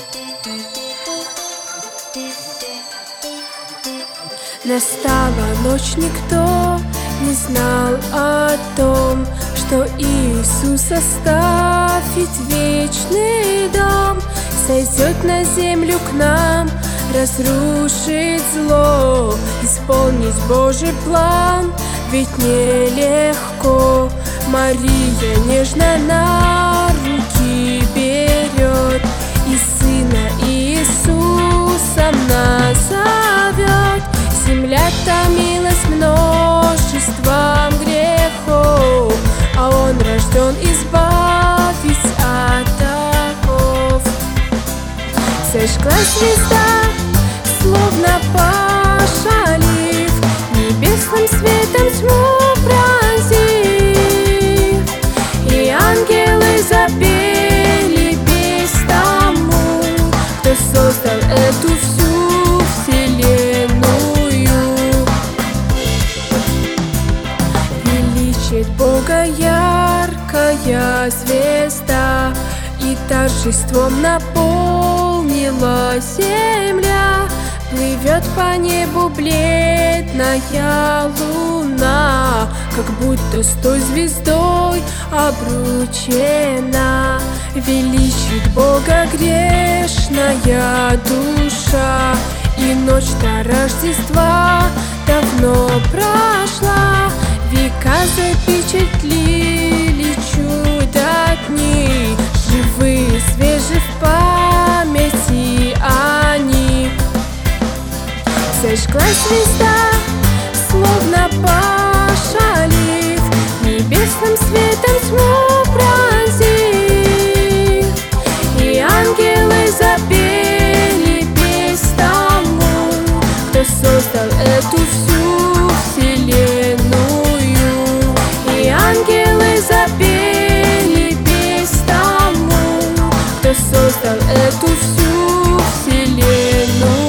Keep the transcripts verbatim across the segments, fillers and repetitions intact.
Настала ночь, никто не знал о том, что Иисус оставит вечный дом, сойдет на землю к нам, разрушить зло, исполнить Божий план. Ведь нелегко. Мария нежно на руки берет и Сына Иисуса назовет. Земля томилась множеством грехов, а Он рожден избавить от оков. Зажглась звезда, словно пошалив, небесным светом тьму пронзив, и ангелы запели песнь тому, кто создал эту всю вселенную. Величит Бога яркая звезда, и торжеством наполнила земля. Плывет по небу бледная луна, как будто с той звездой обручена. Величит Бога грешная душа, и ночь-то Рождества давно прошла. Века запечатлили чудо дни, живые, свежи в памяти они. Зажглась звезда, словно пошалив, небесным светом тьму пронзив, и ангелы запели песнь тому, кто создал эту всю вселенную. И ангелы запели песнь тому, кто создал эту всю вселенную.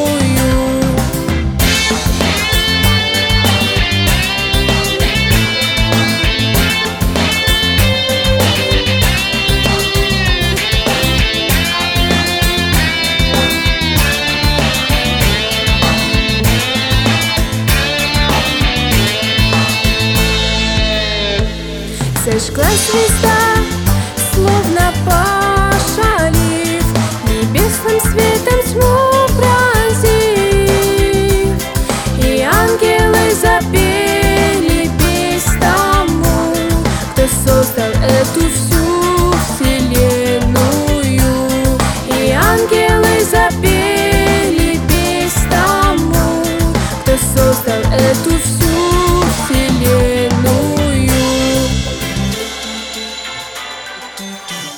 Зажглась звезда, словно пошалив, небесным светом тьму пронзив, и ангелы запели песнь тому, кто создал эту всю вселенную. И ангелы запели песнь тому, кто создал эту всю вселенную.